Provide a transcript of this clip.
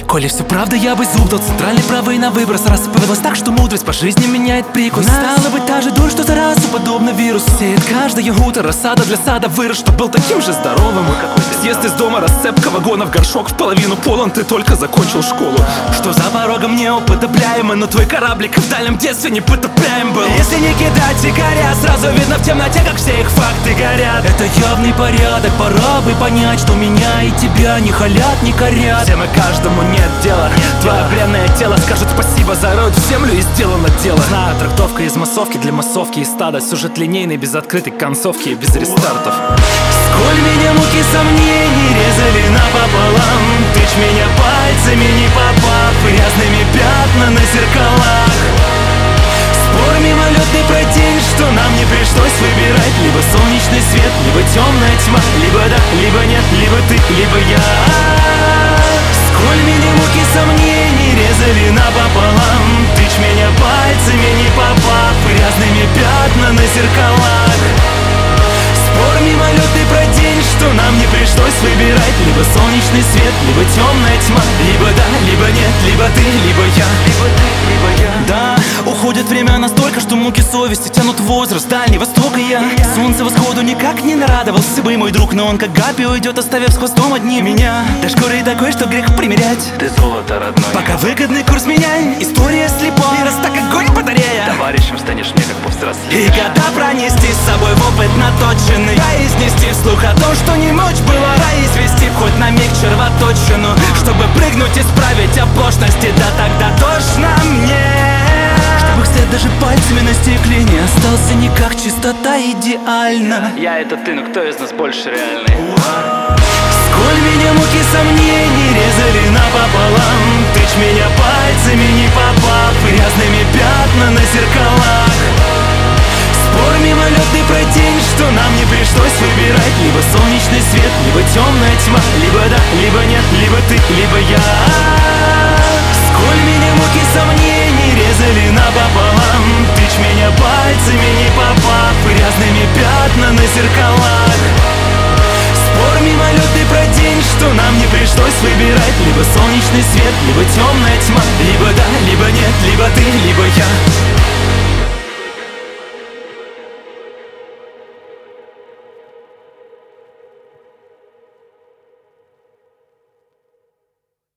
Коли все правда, я бы зуб дал центральный правый на выброс. Рассыпалась так, что мудрость по жизни меняет прикус. Стала быть та же дурь, что заразу, подобно вирус. Сеет каждое утро рассада для сада вырос, чтоб был таким же здоровым. Съезд из дома, расцепка вагона в горшок. В половину полон, ты только закончил школу. Что за порогом неупотребляемо, но твой кораблик в дальнем детстве непотопляем был. Если не кидать якоря, сразу видно в темноте, как все их факты горят. Это явный порядок, пора бы понять, что меня и тебя не халят, не корят. Всем и каждому нет дела. Твое бренное тело скажет спасибо, зароют в землю и сделано дело. Знаю, трактовка из массовки для массовки и стада. Сюжет линейный, без открытой концовки и без рестартов. Сколь меня муки сомнений резали напополам. Тычь меня пальцами, не попав, грязными пятна на зеркалах. Спор мимолетный про день, что нам не пришлось выбирать. Либо солнечный свет, либо темная тьма. Либо да, либо нет, либо ты, либо я. Сколь меня муки сомнений резали напополам. Тычь меня пальцами, не попав, грязными пятна на зеркалах. Спор мимолетный про день, что нам не пришлось выбирать. Либо солнечный свет, либо темная тьма. Либо да, либо нет, либо ты, либо я. Либо ты, либо я. Да, уходит время настолько, что муки совести тянут возраст Дальний Восток и я. Солнце восходу никак не нарадовался бы мой друг, но он как гапи уйдет, оставив с хвостом одним меня. Да шкурой такой, что грех примерять. Ты золото родной. Пока выгодный курс меняй. История слепая, раз так огонь батарея. Товарищем станешь мне, как повзрослее. И когда пронести с собой в опыт наточенный, а изнести вслух о том, что не мочь было рай извести хоть на миг червоточину, чтобы прыгнуть, исправить оплошности. Да тогда тошно мне, чтобы их след даже пальцами на стекле не остался никак, чистота идеальна. Я это ты, но кто из нас больше реальный? Сколь меня муки сомнений резали напополам. Тычь меня пальцами, не попав, грязными пятна на зеркалах. Спор мимолетный про день, что нам не пришлось выбирать. Либо солнечный свет, либо темная тьма. Либо да, либо нет, либо ты, либо я. Сколь меня муки сомнений резали напополам. Тычь меня пальцами, не попав, грязными пятна на зеркалах. Спор мимолетный про день, что нам не пришлось выбирать. Либо солнечный свет, либо темная тьма. Либо да, либо нет, либо ты, либо я.